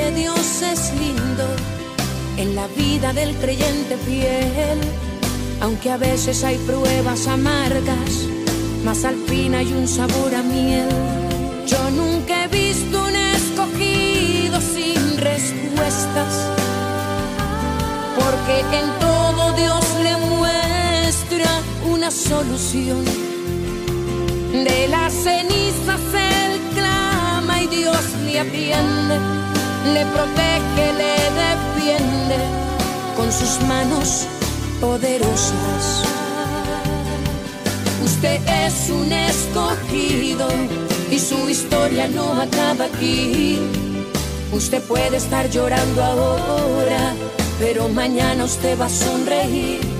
de Dios es lindo en la vida del creyente fiel. Aunque a veces hay pruebas amargas, mas al fin hay un sabor a miel. Yo nunca he visto un escogido sin respuestas, porque en todo Dios le muestra una solución. De las cenizas él clama y Dios le atiende, le protege, le defiende con sus manos poderosas. Usted es un escogido y su historia no acaba aquí. Usted puede estar llorando ahora, pero mañana usted va a sonreír.